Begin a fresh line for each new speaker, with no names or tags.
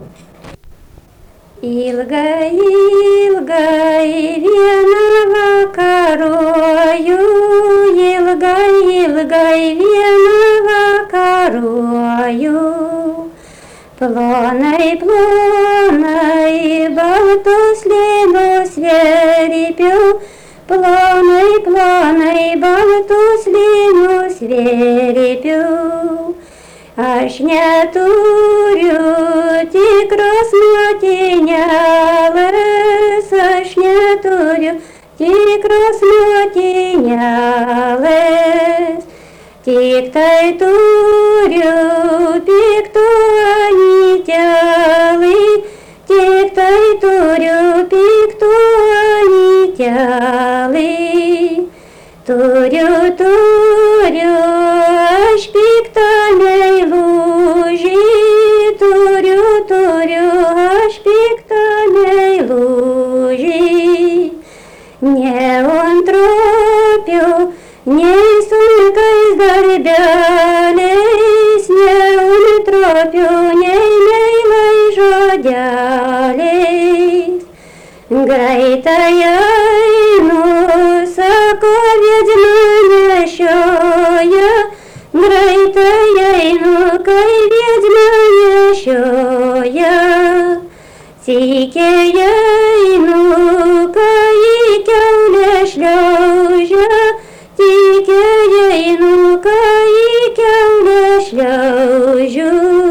Ilgai, ilgai vieną vakaroju, ilgai, ilgai vieną vakaroju. Plonai, plonai baltus lynus verpiu, plonai, plonai baltus lynus verpiu. Aš neturiu tikros motinėlės, aš neturiu tikros motinėlės, tik tai turiu piktų anytelį, tik tai turiu piktų anytelį. Turiu aš piktą meilužį, turiu aš piktą meilužį. Neantropiu nei sunkais darbeliais, neantropiu nei meilai žodeliais. Greitai einu, sako wiedźma nešioja, greitai einu, kai wiedźma nešioja. Sykiai einu, kai kiaulė šliaužia, sykiai einu, kai kiaulė šliaužiu.